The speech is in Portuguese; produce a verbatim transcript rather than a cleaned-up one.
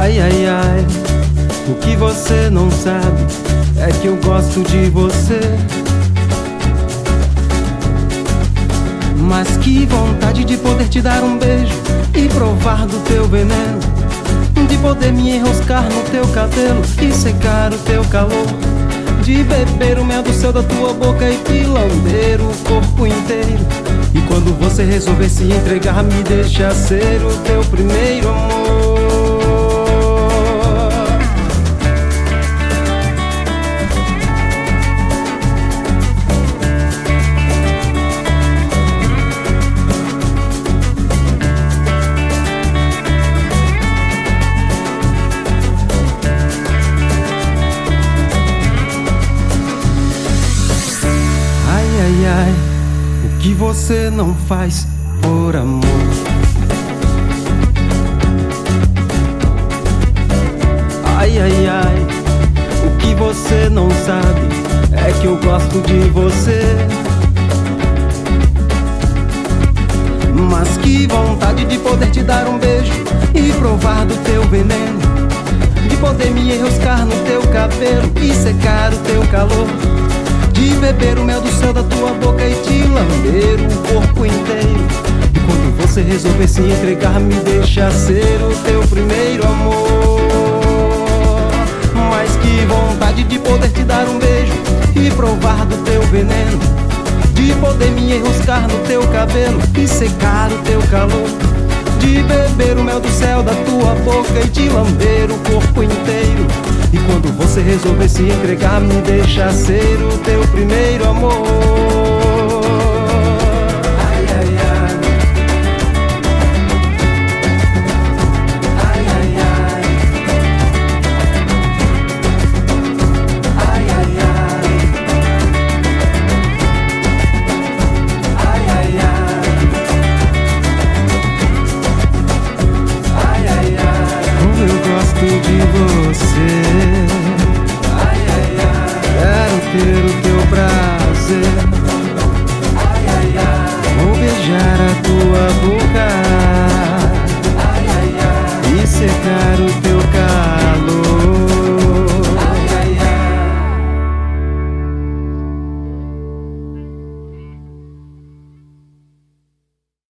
Ai, ai, ai, o que você não sabe é que eu gosto de você. Mas que vontade de poder te dar um beijo e provar do teu veneno, de poder me enroscar no teu cabelo e secar o teu calor, de beber o mel do céu da tua boca e te lamber o corpo inteiro. E quando você resolver se entregar, me deixa ser o teu primeiro amor. Ai, ai, o que você não faz por amor? Ai, ai, ai, o que você não sabe é que eu gosto de você. Mas que vontade de poder te dar um beijo e provar do teu veneno, de poder me enroscar no teu cabelo e secar o teu calor, de beber o mel do céu da tua boca e te lamber o corpo inteiro. E quando você resolver se entregar, me deixa ser o teu primeiro amor. Mas que vontade de poder te dar um beijo e provar do teu veneno, de poder me enroscar no teu cabelo e secar o teu calor, de beber o mel do céu da tua boca e te lamber o corpo inteiro. E quando você resolver se entregar, me deixa ser o teu primeiro amor. Ai, ai, ai. Ai, ai, ai. Ai, ai, ai. Ai, ai, ai. Ai, ai, ai. Como eu gosto de você. Ter o teu prazer, ai, ai, ai. Vou beijar a tua boca, ai, ai, ai. E secar o teu